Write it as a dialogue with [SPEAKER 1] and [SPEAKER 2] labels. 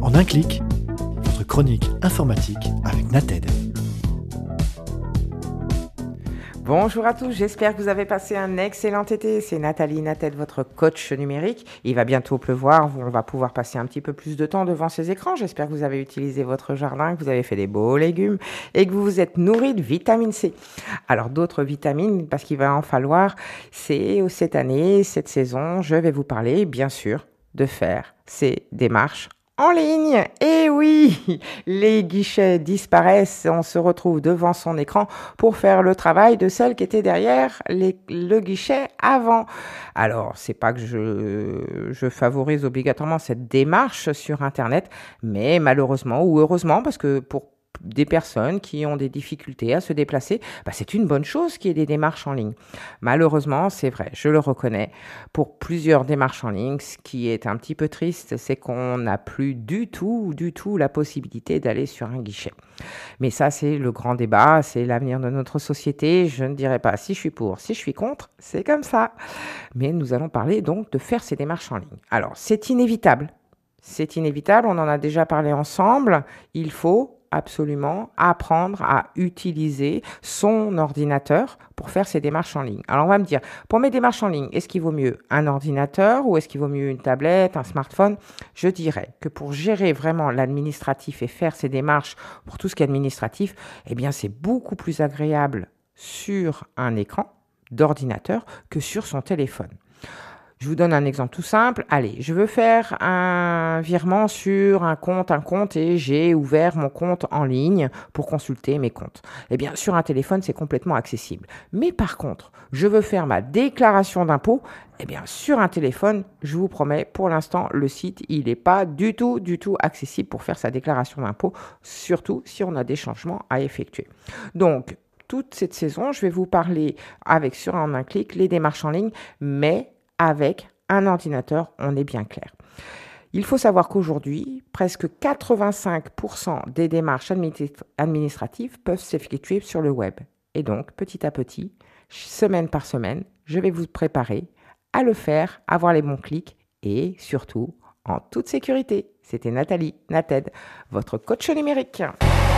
[SPEAKER 1] En un clic, votre chronique informatique avec Nated.
[SPEAKER 2] Bonjour à tous, j'espère que vous avez passé un excellent été. C'est Nathalie Nated, votre coach numérique. Il va bientôt pleuvoir, on va pouvoir passer un petit peu plus de temps devant ces écrans. J'espère que vous avez utilisé votre jardin, que vous avez fait des beaux légumes et que vous vous êtes nourri de vitamine C. Alors d'autres vitamines, parce qu'il va en falloir, c'est cette année, cette saison, je vais vous parler bien sûr de faire ces démarches en ligne. Et oui, les guichets disparaissent, on se retrouve devant son écran pour faire le travail de celle qui était derrière le guichet avant. Alors, c'est pas que je favorise obligatoirement cette démarche sur Internet, mais malheureusement ou heureusement, parce que pour des personnes qui ont des difficultés à se déplacer, c'est une bonne chose qu'il y ait des démarches en ligne. Malheureusement, c'est vrai, je le reconnais, pour plusieurs démarches en ligne, ce qui est un petit peu triste, c'est qu'on n'a plus du tout la possibilité d'aller sur un guichet. Mais ça, c'est le grand débat, c'est l'avenir de notre société. Je ne dirais pas si je suis pour, si je suis contre, c'est comme ça. Mais nous allons parler donc de faire ces démarches en ligne. Alors, c'est inévitable. C'est inévitable, on en a déjà parlé ensemble. Il faut absolument apprendre à utiliser son ordinateur pour faire ses démarches en ligne. Alors on va me dire, pour mes démarches en ligne, est-ce qu'il vaut mieux un ordinateur ou est-ce qu'il vaut mieux une tablette, un smartphone? Je dirais que pour gérer vraiment l'administratif et faire ces démarches pour tout ce qui est administratif, eh bien c'est beaucoup plus agréable sur un écran d'ordinateur que sur son téléphone. Je vous donne un exemple tout simple. Allez, je veux faire un virement sur un compte et j'ai ouvert mon compte en ligne pour consulter mes comptes. Eh bien, sur un téléphone, c'est complètement accessible. Mais par contre, je veux faire ma déclaration d'impôt. Eh bien, sur un téléphone, je vous promets, pour l'instant, le site, il n'est pas du tout accessible pour faire sa déclaration d'impôt, surtout si on a des changements à effectuer. Donc, toute cette saison, je vais vous parler sur un clic les démarches en ligne, mais avec un ordinateur, on est bien clair. Il faut savoir qu'aujourd'hui, presque 85% des démarches administratives peuvent s'effectuer sur le web. Et donc, petit à petit, semaine par semaine, je vais vous préparer à le faire, à avoir les bons clics et surtout en toute sécurité. C'était Nathalie Nated, votre coach numérique.